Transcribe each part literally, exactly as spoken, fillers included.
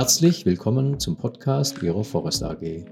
Herzlich willkommen zum Podcast Ihrer Forest A G.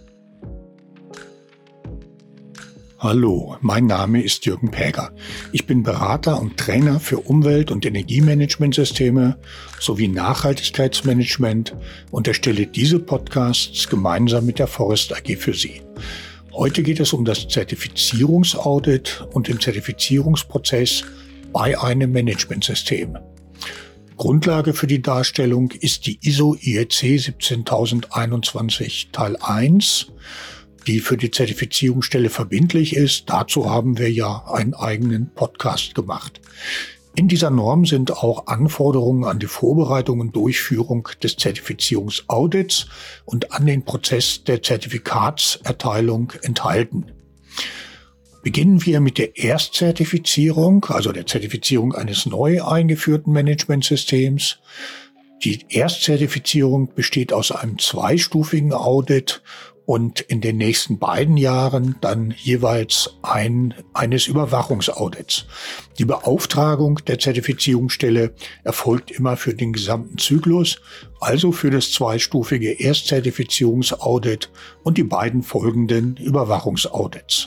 Hallo, mein Name ist Jürgen Päger. Ich bin Berater und Trainer für Umwelt- und Energiemanagementsysteme sowie Nachhaltigkeitsmanagement und erstelle diese Podcasts gemeinsam mit der Forest A G für Sie. Heute geht es um das Zertifizierungsaudit und den Zertifizierungsprozess bei einem Managementsystem. Grundlage für die Darstellung ist die I S O I E C siebzehntausendeinundzwanzig Teil eins, die für die Zertifizierungsstelle verbindlich ist. Dazu haben wir ja einen eigenen Podcast gemacht. In dieser Norm sind auch Anforderungen an die Vorbereitung und Durchführung des Zertifizierungsaudits und an den Prozess der Zertifikatserteilung enthalten. Beginnen wir mit der Erstzertifizierung, also der Zertifizierung eines neu eingeführten Managementsystems. Die Erstzertifizierung besteht aus einem zweistufigen Audit und in den nächsten beiden Jahren dann jeweils ein, eines Überwachungsaudits. Die Beauftragung der Zertifizierungsstelle erfolgt immer für den gesamten Zyklus, also für das zweistufige Erstzertifizierungsaudit und die beiden folgenden Überwachungsaudits.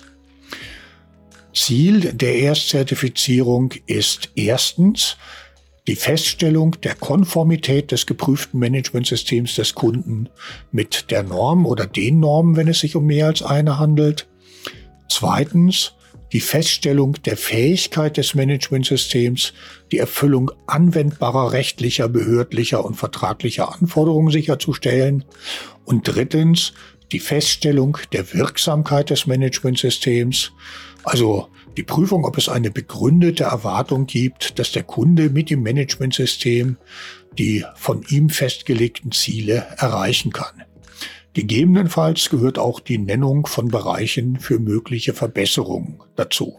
Ziel der Erstzertifizierung ist erstens die Feststellung der Konformität des geprüften Managementsystems des Kunden mit der Norm oder den Normen, wenn es sich um mehr als eine handelt. Zweitens die Feststellung der Fähigkeit des Managementsystems, die Erfüllung anwendbarer rechtlicher, behördlicher und vertraglicher Anforderungen sicherzustellen. Und drittens die Feststellung der Wirksamkeit des Managementsystems, also die Prüfung, ob es eine begründete Erwartung gibt, dass der Kunde mit dem Managementsystem die von ihm festgelegten Ziele erreichen kann. Gegebenenfalls gehört auch die Nennung von Bereichen für mögliche Verbesserungen dazu.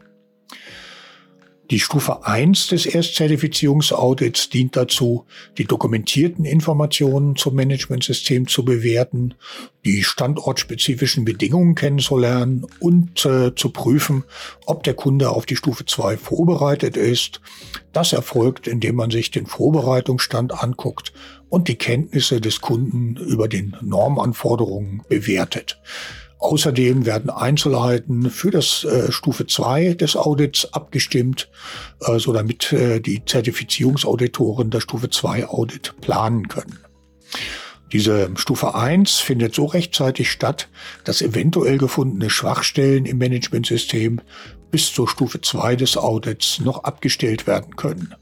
Die Stufe eins des Erstzertifizierungsaudits dient dazu, die dokumentierten Informationen zum Managementsystem zu bewerten, die standortspezifischen Bedingungen kennenzulernen und äh, zu prüfen, ob der Kunde auf die Stufe zwei vorbereitet ist. Das erfolgt, indem man sich den Vorbereitungsstand anguckt und die Kenntnisse des Kunden über den Normanforderungen bewertet. Außerdem werden Einzelheiten für das äh, Stufe zwei des Audits abgestimmt, äh, so damit äh, die Zertifizierungsauditoren das Stufe zwei Audit planen können. Diese Stufe eins findet so rechtzeitig statt, dass eventuell gefundene Schwachstellen im Managementsystem bis zur Stufe zwei des Audits noch abgestellt werden können.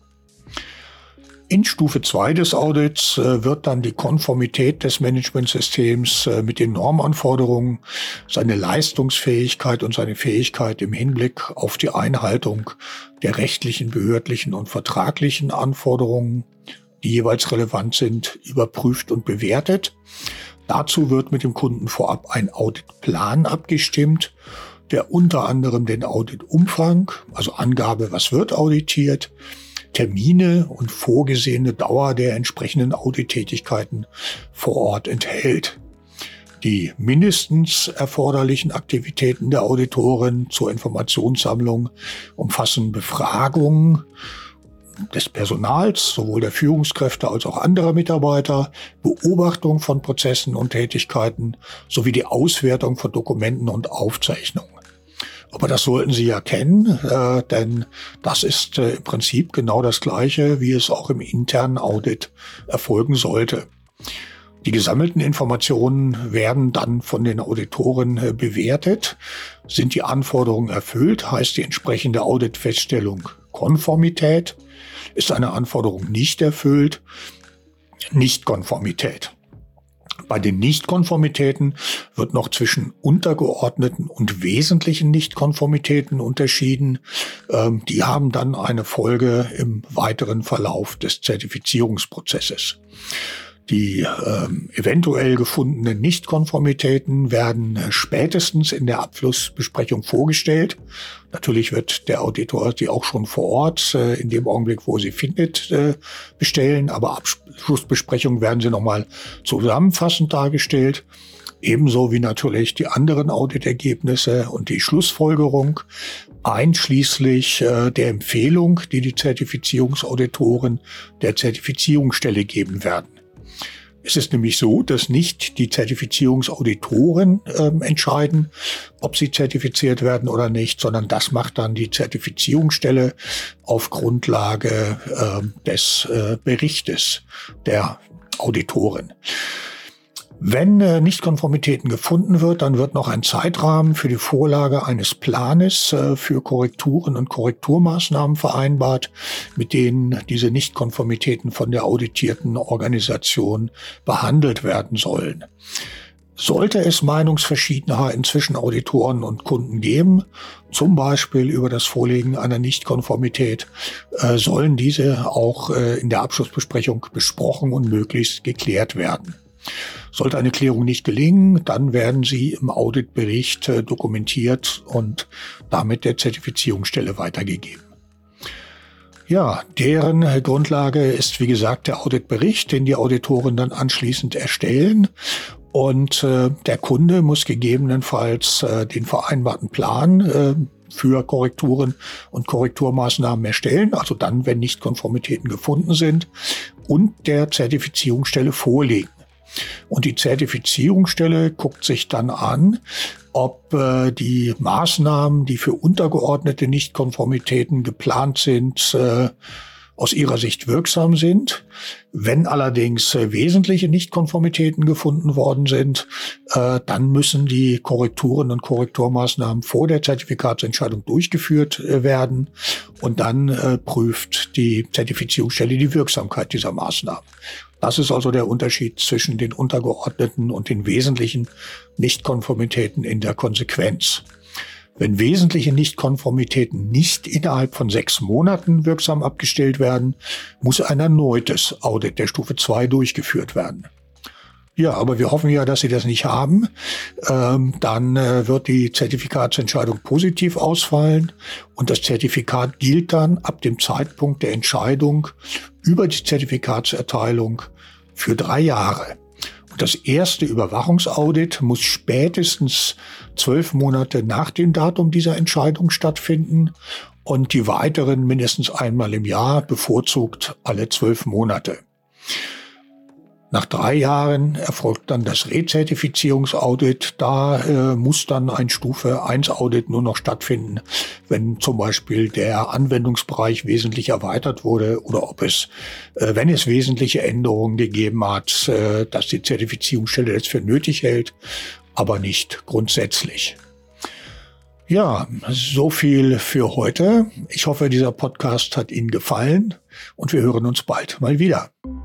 In Stufe zwei des Audits äh, wird dann die Konformität des Managementsystems äh, mit den Normanforderungen, seine Leistungsfähigkeit und seine Fähigkeit im Hinblick auf die Einhaltung der rechtlichen, behördlichen und vertraglichen Anforderungen, die jeweils relevant sind, überprüft und bewertet. Dazu wird mit dem Kunden vorab ein Auditplan abgestimmt, der unter anderem den Auditumfang, also Angabe, was wird auditiert, Termine und vorgesehene Dauer der entsprechenden Audittätigkeiten vor Ort enthält. Die mindestens erforderlichen Aktivitäten der Auditoren zur Informationssammlung umfassen Befragungen des Personals, sowohl der Führungskräfte als auch anderer Mitarbeiter, Beobachtung von Prozessen und Tätigkeiten sowie die Auswertung von Dokumenten und Aufzeichnungen. Aber das sollten Sie ja kennen, äh, denn das ist äh, im Prinzip genau das Gleiche, wie es auch im internen Audit erfolgen sollte. Die gesammelten Informationen werden dann von den Auditoren äh, bewertet. Sind die Anforderungen erfüllt, heißt die entsprechende Auditfeststellung Konformität. Ist eine Anforderung nicht erfüllt, Nichtkonformität. Bei den Nichtkonformitäten wird noch zwischen untergeordneten und wesentlichen Nichtkonformitäten unterschieden. Ähm, die haben dann eine Folge im weiteren Verlauf des Zertifizierungsprozesses. Die ähm, eventuell gefundenen Nichtkonformitäten werden äh, spätestens in der Abschlussbesprechung vorgestellt. Natürlich wird der Auditor sie auch schon vor Ort, äh, in dem Augenblick, wo sie findet, äh, bestellen. Aber Abschlussbesprechungen werden sie nochmal zusammenfassend dargestellt. Ebenso wie natürlich die anderen Auditergebnisse und die Schlussfolgerung, einschließlich äh, der Empfehlung, die die Zertifizierungsauditoren der Zertifizierungsstelle geben werden. Es ist nämlich so, dass nicht die Zertifizierungsauditoren äh, entscheiden, ob sie zertifiziert werden oder nicht, sondern das macht dann die Zertifizierungsstelle auf Grundlage äh, des äh, Berichtes der Auditoren. Wenn äh, Nichtkonformitäten gefunden wird, dann wird noch ein Zeitrahmen für die Vorlage eines Planes äh, für Korrekturen und Korrekturmaßnahmen vereinbart, mit denen diese Nichtkonformitäten von der auditierten Organisation behandelt werden sollen. Sollte es Meinungsverschiedenheiten zwischen Auditoren und Kunden geben, zum Beispiel über das Vorlegen einer Nichtkonformität, äh, sollen diese auch äh, in der Abschlussbesprechung besprochen und möglichst geklärt werden. Sollte eine Klärung nicht gelingen, dann werden sie im Auditbericht äh, dokumentiert und damit der Zertifizierungsstelle weitergegeben. Ja, deren Grundlage ist, wie gesagt, der Auditbericht, den die Auditoren dann anschließend erstellen. Und äh, der Kunde muss gegebenenfalls äh, den vereinbarten Plan äh, für Korrekturen und Korrekturmaßnahmen erstellen, also dann, wenn Nichtkonformitäten gefunden sind, und der Zertifizierungsstelle vorlegen. Und die Zertifizierungsstelle guckt sich dann an, ob äh, die Maßnahmen, die für untergeordnete Nichtkonformitäten geplant sind, äh, aus ihrer Sicht wirksam sind. Wenn allerdings äh, wesentliche Nichtkonformitäten gefunden worden sind, äh, dann müssen die Korrekturen und Korrekturmaßnahmen vor der Zertifikatsentscheidung durchgeführt äh, werden. Und dann äh, prüft die Zertifizierungsstelle die Wirksamkeit dieser Maßnahmen. Das ist also der Unterschied zwischen den untergeordneten und den wesentlichen Nichtkonformitäten in der Konsequenz. Wenn wesentliche Nichtkonformitäten nicht innerhalb von sechs Monaten wirksam abgestellt werden, muss ein erneutes Audit der Stufe zwei durchgeführt werden. Ja, aber wir hoffen ja, dass Sie das nicht haben. Ähm, dann äh, wird die Zertifikatsentscheidung positiv ausfallen und das Zertifikat gilt dann ab dem Zeitpunkt der Entscheidung über die Zertifikatserteilung für drei Jahre. Und das erste Überwachungsaudit muss spätestens zwölf Monate nach dem Datum dieser Entscheidung stattfinden und die weiteren mindestens einmal im Jahr, bevorzugt alle zwölf Monate. Nach drei Jahren erfolgt dann das Rezertifizierungsaudit. Da äh, muss dann ein Stufe eins Audit nur noch stattfinden, wenn zum Beispiel der Anwendungsbereich wesentlich erweitert wurde oder ob es, äh, wenn es wesentliche Änderungen gegeben hat, äh, dass die Zertifizierungsstelle das für nötig hält, aber nicht grundsätzlich. Ja, so viel für heute. Ich hoffe, dieser Podcast hat Ihnen gefallen und wir hören uns bald mal wieder.